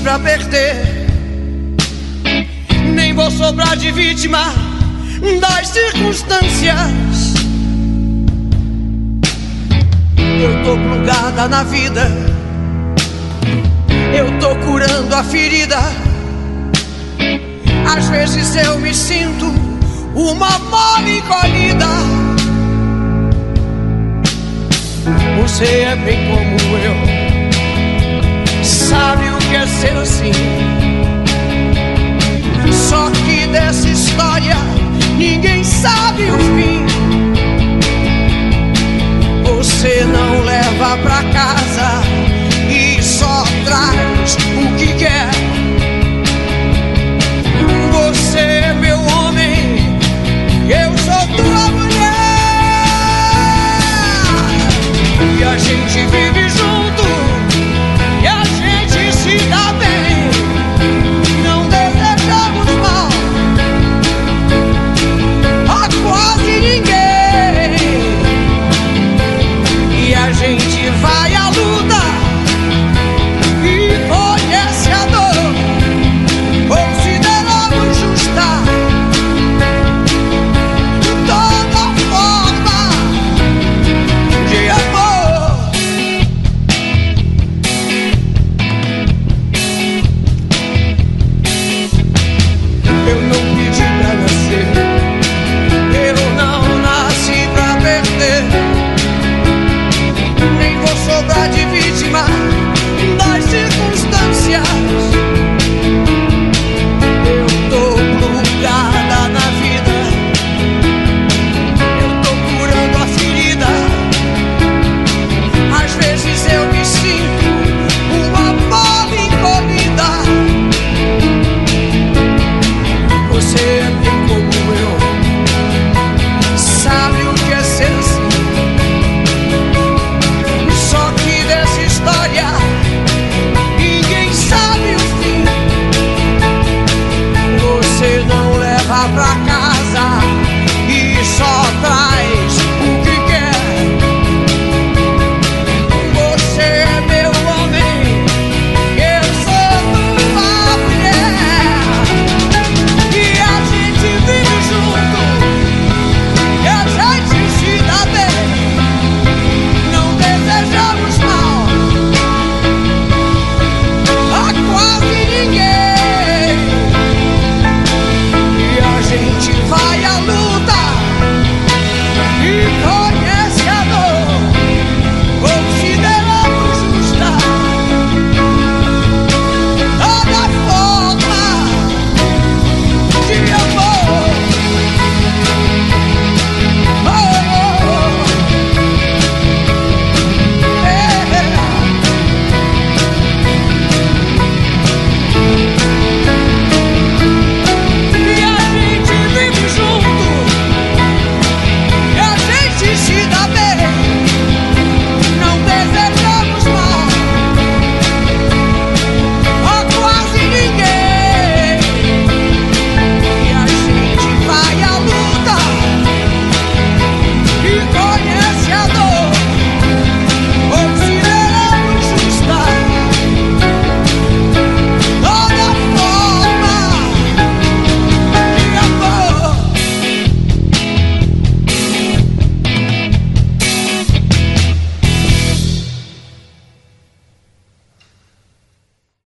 pra perder, nem vou sobrar de vítima das circunstâncias. Eu tô plugada na vida, eu tô curando a ferida. Às vezes eu me sinto uma mole encolhida. Você é bem como eu, sabe o que é ser assim. Só que dessa história ninguém sabe o fim. Você não leva pra casa